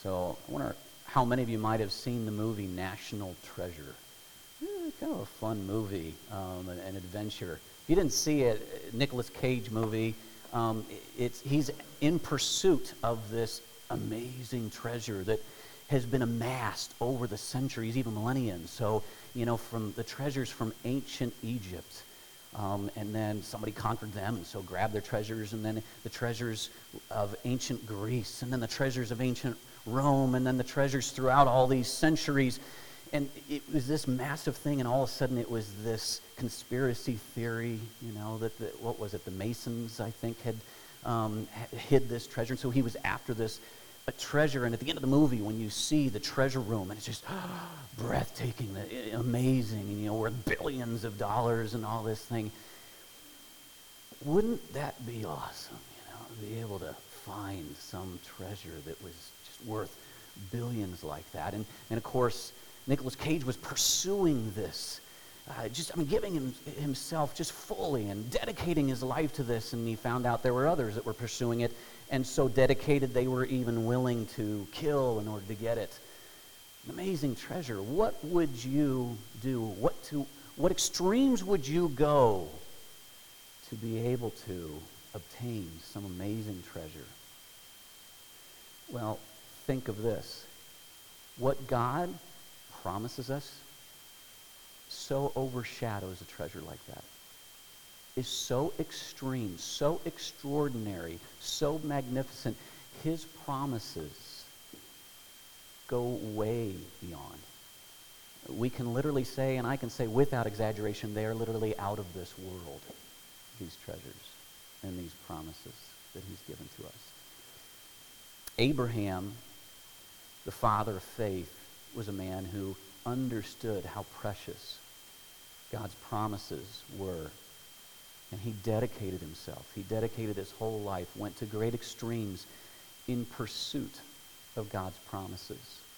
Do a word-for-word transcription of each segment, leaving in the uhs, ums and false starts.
So I wonder how many of you might have seen the movie National Treasure. Eh, kind of a fun movie, um, an, an adventure. If you didn't see it, Nicolas Cage movie, um, it's, he's in pursuit of this amazing treasure that has been amassed over the centuries, even millennia. So, you know, from the treasures from ancient Egypt, um, and then somebody conquered them, and so grabbed their treasures, and then the treasures of ancient Greece, and then the treasures of ancient Rome, and then the treasures throughout all these centuries. And it was this massive thing, and all of a sudden it was this conspiracy theory, you know, that the, what was it, the Masons, I think, had um, hid this treasure. And so he was after this a treasure, and at the end of the movie, when you see the treasure room, and it's just breathtaking, amazing, and, you know, worth billions of dollars and all this thing. Wouldn't that be awesome, you know, to be able to find some treasure that was just worth billions like that? And, and of course, Nicolas Cage was pursuing this, uh, just I mean, giving him, himself just fully and dedicating his life to this, and he found out there were others that were pursuing it, and so dedicated they were even willing to kill in order to get it. An amazing treasure. What would you do? What to what extremes would you go to be able to obtain some amazing treasure? Well, think of this. What God promises us so overshadows a treasure like that. Is so extreme, so extraordinary, so magnificent. His promises go way beyond. We can literally say, and I can say without exaggeration, they are literally out of this world, these treasures and these promises that he's given to us. Abraham, the father of faith, was a man who understood how precious God's promises were. And he dedicated himself. He dedicated his whole life, went to great extremes in pursuit of God's promises.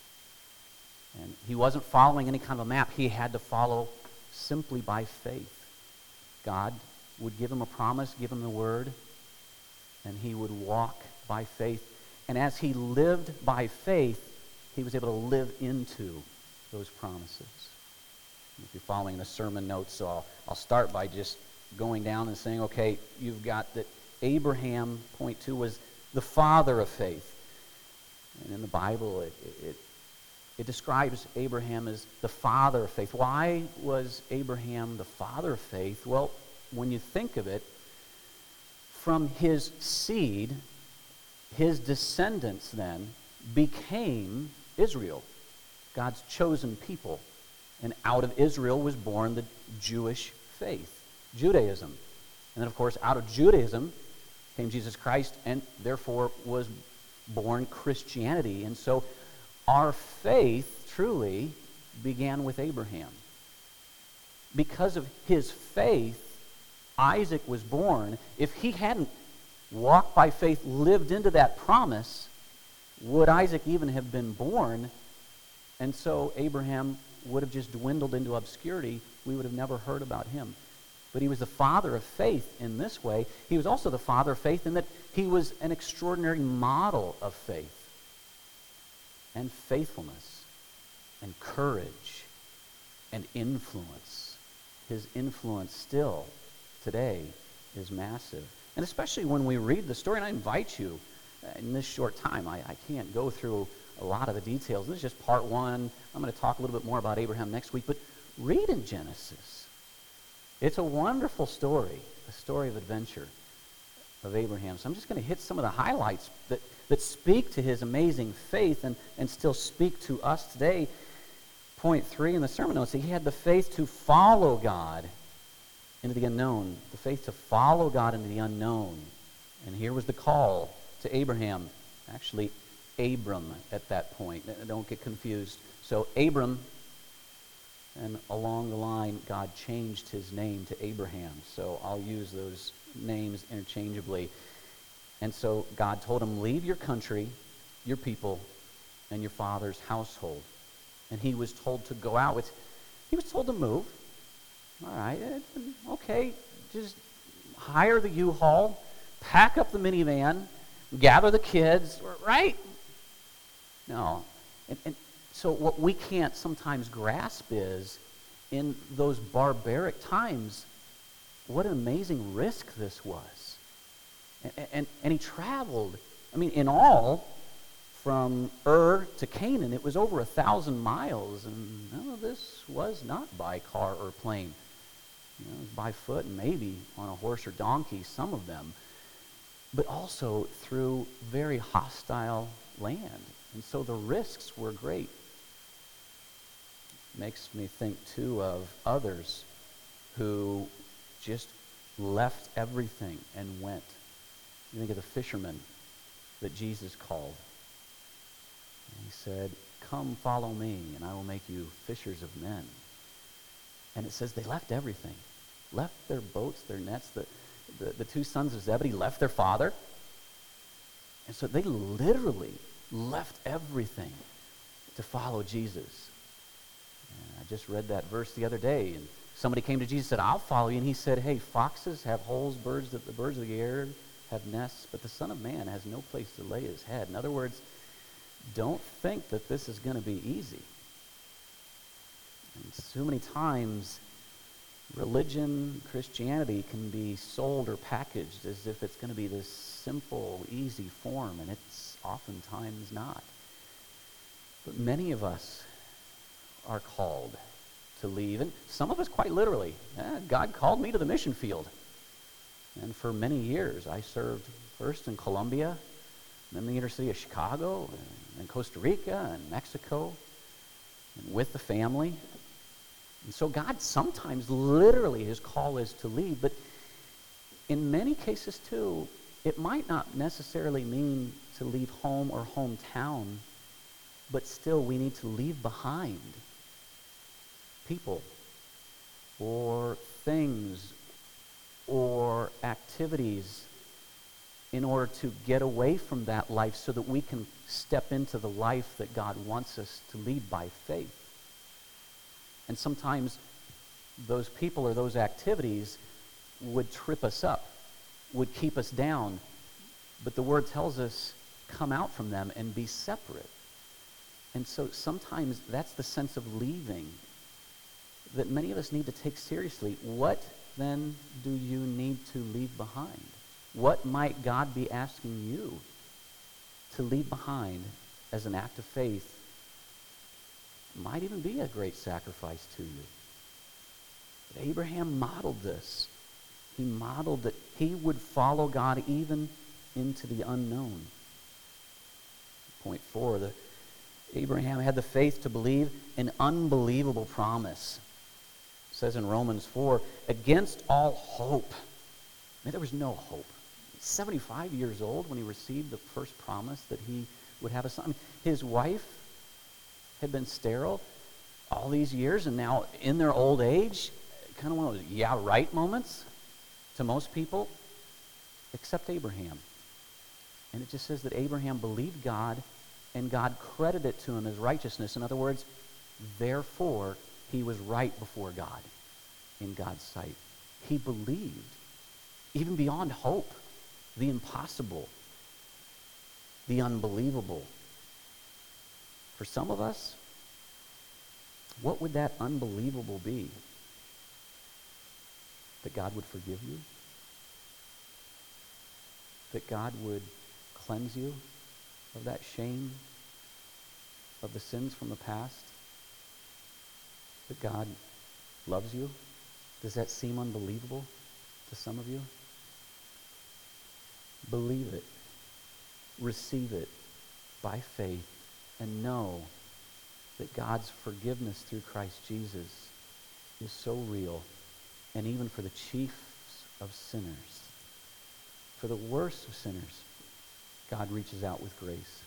And he wasn't following any kind of a map. He had to follow simply by faith. God would give him a promise, give him the word, and he would walk by faith. And as he lived by faith, he was able to live into those promises. If you're following the sermon notes, so I'll, I'll start by just going down and saying, okay, you've got that Abraham, point two, was the father of faith. And in the Bible, it, it, it describes Abraham as the father of faith. Why was Abraham the father of faith? Well, when you think of it, from his seed, his descendants then became Israel, God's chosen people. And out of Israel was born the Jewish faith. Judaism. And then, of course, out of Judaism came Jesus Christ, and therefore was born Christianity. And so our faith truly began with Abraham. Because of his faith, Isaac was born. If he hadn't walked by faith, lived into that promise, would Isaac even have been born? And so Abraham would have just dwindled into obscurity. We would have never heard about him. But he was the father of faith in this way. He was also the father of faith in that he was an extraordinary model of faith and faithfulness and courage and influence. His influence still today is massive. And especially when we read the story, and I invite you, in this short time, I, I can't go through a lot of the details. This is just part one. I'm going to talk a little bit more about Abraham next week, but read in Genesis. It's a wonderful story, a story of adventure of Abraham. So I'm just going to hit some of the highlights that, that speak to his amazing faith and, and still speak to us today. Point three in the sermon notes, he had the faith to follow God into the unknown. The faith to follow God into the unknown. And here was the call to Abraham. Actually, Abram at that point. Don't get confused. So Abram, and along the line, God changed his name to Abraham. So I'll use those names interchangeably. And so God told him, leave your country, your people, and your father's household. And he was told to go out with, he was told to move. All right, okay, just hire the U-Haul, pack up the minivan, gather the kids, right? No. And, and so what we can't sometimes grasp is, in those barbaric times, what an amazing risk this was. And, and, and he traveled, I mean, in all, from Ur to Canaan, it was over a thousand miles. And no, this was not by car or plane. You know, it was by foot and maybe on a horse or donkey, some of them. But also through very hostile land. And so the risks were great. Makes me think, too, of others who just left everything and went. You think of the fishermen that Jesus called. And he said, "Come, follow me, and I will make you fishers of men." And it says they left everything. Left their boats, their nets. The, the, the two sons of Zebedee left their father. And so they literally left everything to follow Jesus. And I just read that verse the other day, and somebody came to Jesus and said, "I'll follow you." And he said, "Hey, foxes have holes, birds that the birds of the air have nests, but the Son of Man has no place to lay his head." In other words, don't think that this is going to be easy. And so many times, religion, Christianity can be sold or packaged as if it's going to be this simple, easy form, and it's oftentimes not. But many of us are called to leave, and some of us quite literally. Eh, God called me to the mission field. And for many years, I served first in Colombia, then the inner city of Chicago, and Costa Rica, and Mexico, and with the family. And so God sometimes, literally, his call is to leave, but in many cases, too, it might not necessarily mean to leave home or hometown, but still we need to leave behind people or things or activities in order to get away from that life so that we can step into the life that God wants us to lead by faith. And sometimes those people or those activities would trip us up, would keep us down. But the Word tells us, come out from them and be separate. And so sometimes that's the sense of leaving that many of us need to take seriously. What then do you need to leave behind? What might God be asking you to leave behind as an act of faith? Might even be a great sacrifice to you. But Abraham modeled this. He modeled that he would follow God even into the unknown. Point four, the, Abraham had the faith to believe an unbelievable promise. It says in Romans four, against all hope. I mean, there was no hope. seventy-five years old when he received the first promise that he would have a son. I mean, his wife had been sterile all these years, and now in their old age, kind of one of those yeah, right moments to most people, except Abraham. And it just says that Abraham believed God, and God credited it to him as righteousness. In other words, therefore, he was right before God in God's sight. He believed, even beyond hope, the impossible, the unbelievable. For some of us, what would that unbelievable be? That God would forgive you? That God would cleanse you of that shame, of the sins from the past? That God loves you? Does that seem unbelievable to some of you? Believe it. Receive it by faith and know that God's forgiveness through Christ Jesus is so real, and even for the chiefs of sinners, for the worst of sinners, God reaches out with grace.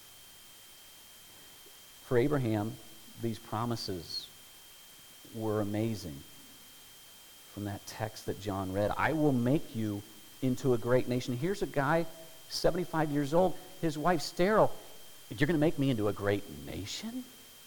For Abraham, these promises were amazing. From that text that John read, I will make you into a great nation. Here's a guy, seventy-five years old, his wife sterile. You're going to make me into a great nation?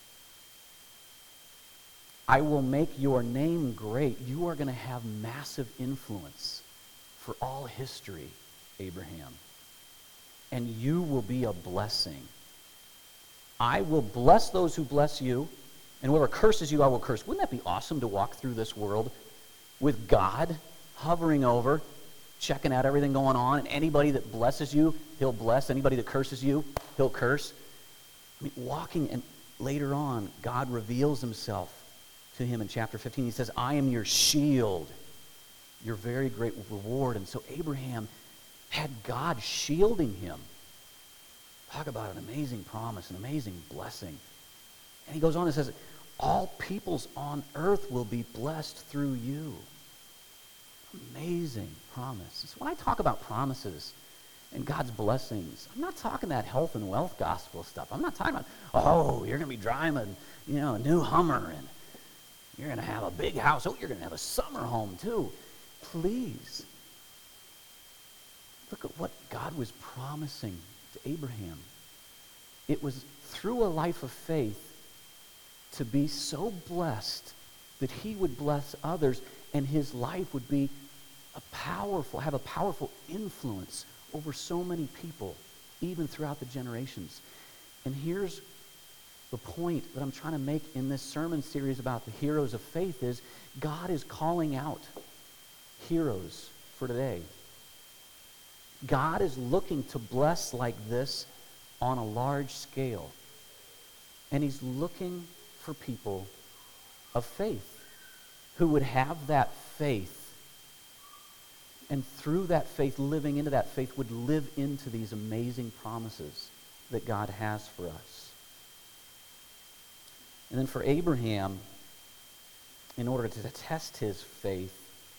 I will make your name great. You are going to have massive influence for all history, Abraham. And you will be a blessing. I will bless those who bless you, and whoever curses you, I will curse. Wouldn't that be awesome to walk through this world with God hovering over, checking out everything going on, and anybody that blesses you, he'll bless. Anybody that curses you, he'll curse. I mean, walking, and later on, God reveals himself to him in chapter fifteen. He says, I am your shield, your very great reward. And so Abraham had God shielding him. Talk about an amazing promise, an amazing blessing. And he goes on and says, all peoples on earth will be blessed through you. Amazing promise. So when I talk about promises and God's blessings, I'm not talking that health and wealth gospel stuff. I'm not talking about, oh, you're going to be driving, you know, a new Hummer, and you're going to have a big house. Oh, you're going to have a summer home too. Please. Look at what God was promising to Abraham. It was through a life of faith to be so blessed that he would bless others, and his life would be a powerful, have a powerful influence over so many people, even throughout the generations. And here's the point that I'm trying to make in this sermon series about the heroes of faith is God is calling out heroes for today. God is looking to bless like this on a large scale. And he's looking for people of faith who would have that faith, and through that faith, living into that faith, would live into these amazing promises that God has for us. And then for Abraham, in order to test his faith,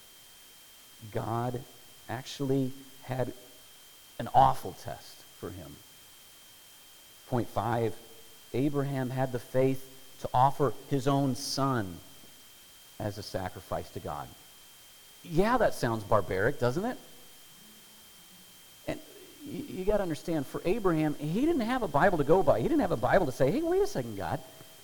God actually had an awful test for him. Point five, Abraham had the faith to offer his own son as a sacrifice to God. Yeah, that sounds barbaric, doesn't it? And you, you got to understand, for Abraham, he didn't have a Bible to go by. He didn't have a Bible to say, hey, wait a second, God.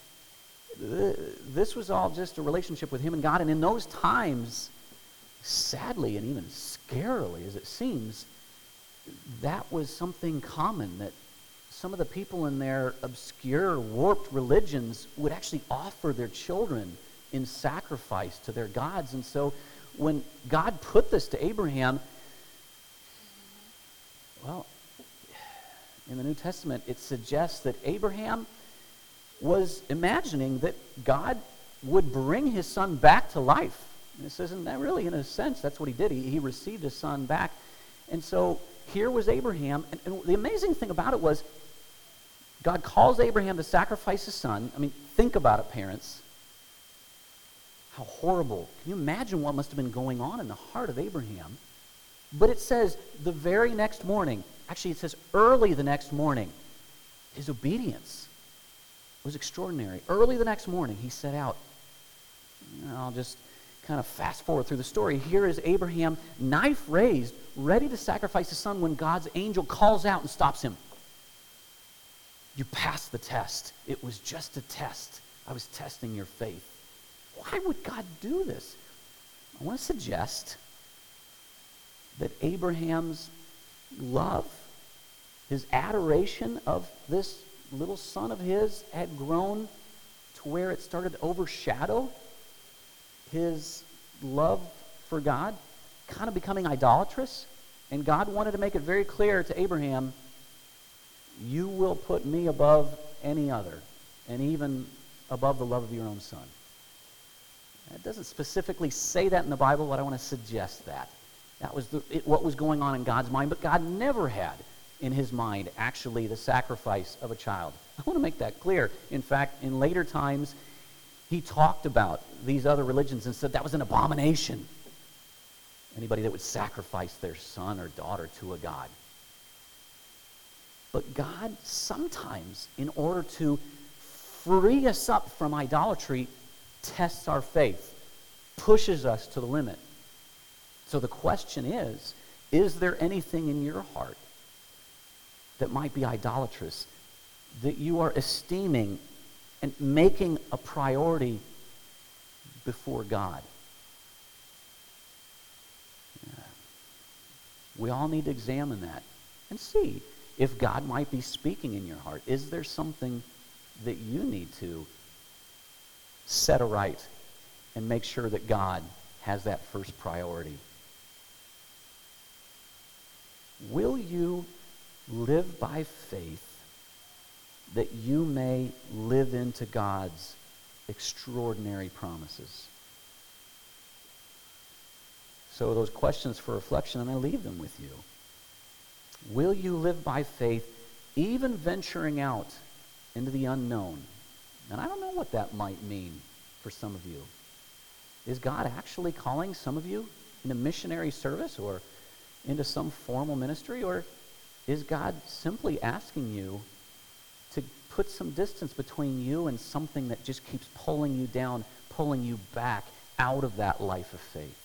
This was all just a relationship with him and God. And in those times, sadly and even scarily as it seems, that was something common, that some of the people in their obscure, warped religions would actually offer their children in sacrifice to their gods. And so when God put this to Abraham, well, in the New Testament, it suggests that Abraham was imagining that God would bring his son back to life. And it says, isn't that really, in a sense, that's what he did. He, he received his son back. And so here was Abraham, and, and the amazing thing about it was God calls Abraham to sacrifice his son. I mean, think about it, parents. How horrible. Can you imagine what must have been going on in the heart of Abraham? But it says the very next morning, actually it says early the next morning, his obedience was extraordinary. Early the next morning, he set out. I'll just kind of fast forward through the story. Here is Abraham, knife raised, ready to sacrifice his son when God's angel calls out and stops him. You passed the test. It was just a test. I was testing your faith. Why would God do this? I want to suggest that Abraham's love, his adoration of this little son of his, had grown to where it started to overshadow his love for God, kind of becoming idolatrous. And God wanted to make it very clear to Abraham, you will put me above any other, and even above the love of your own son. It doesn't specifically say that in the Bible, but I want to suggest that. That was the, it, what was going on in God's mind, but God never had in his mind actually the sacrifice of a child. I want to make that clear. In fact, in later times, he talked about these other religions and said that was an abomination. Anybody that would sacrifice their son or daughter to a god. But God sometimes, in order to free us up from idolatry, tests our faith, pushes us to the limit. So the question is, is there anything in your heart that might be idolatrous, that you are esteeming and making a priority before God? Yeah. We all need to examine that and see if God might be speaking in your heart. Is there something that you need to set aright and make sure that God has that first priority? Will you live by faith that you may live into God's extraordinary promises? So those questions for reflection, and I leave them with you. Will you live by faith, even venturing out into the unknown? And I don't know what that might mean for some of you. Is God actually calling some of you into missionary service or into some formal ministry? Or is God simply asking you to put some distance between you and something that just keeps pulling you down, pulling you back out of that life of faith?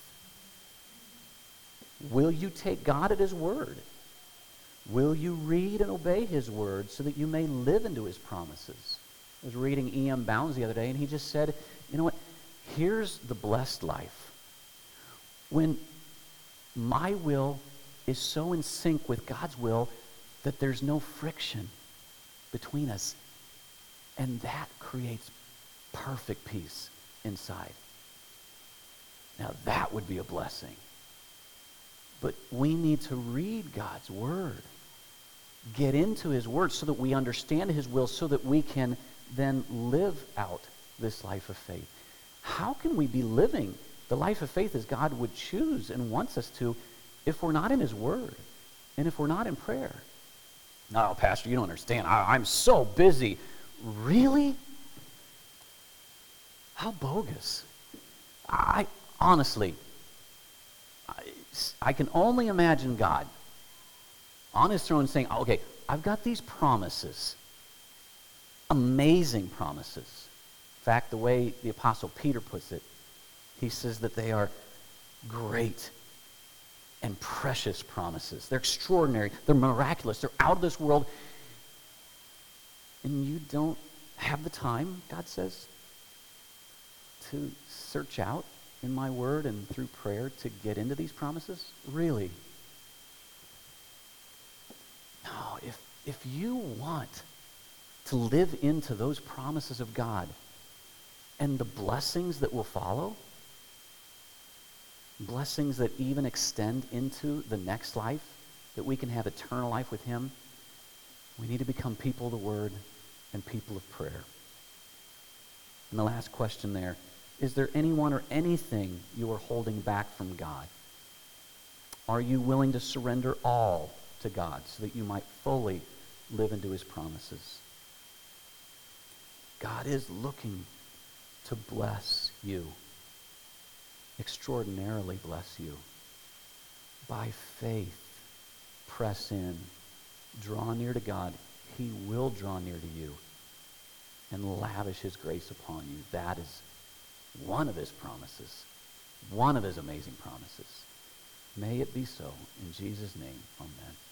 Will you take God at his word? Will you read and obey his word so that you may live into his promises? I was reading E M Bounds the other day, and he just said, you know what? Here's the blessed life. When my will is so in sync with God's will that there's no friction between us, and that creates perfect peace inside. Now that would be a blessing. But we need to read God's word, get into his word so that we understand his will, so that we can then live out this life of faith. How can we be living the life of faith as God would choose and wants us to if we're not in his word and if we're not in prayer? No, Pastor, you don't understand. I, I'm so busy. Really? How bogus. I honestly, I, I can only imagine God on his throne saying, okay, I've got these promises. Amazing promises. In fact, the way the Apostle Peter puts it, he says that they are great and precious promises. They're extraordinary. They're miraculous. They're out of this world. And you don't have the time, God says, to search out in my word and through prayer to get into these promises? Really? No, if, if you want to live into those promises of God and the blessings that will follow, blessings that even extend into the next life, that we can have eternal life with him, we need to become people of the word and people of prayer. And the last question there, is there anyone or anything you are holding back from God? Are you willing to surrender all to God so that you might fully live into his promises? God is looking to bless you, extraordinarily bless you. By faith, press in, draw near to God. He will draw near to you and lavish his grace upon you. That is one of his promises, one of his amazing promises. May it be so. In Jesus' name, amen.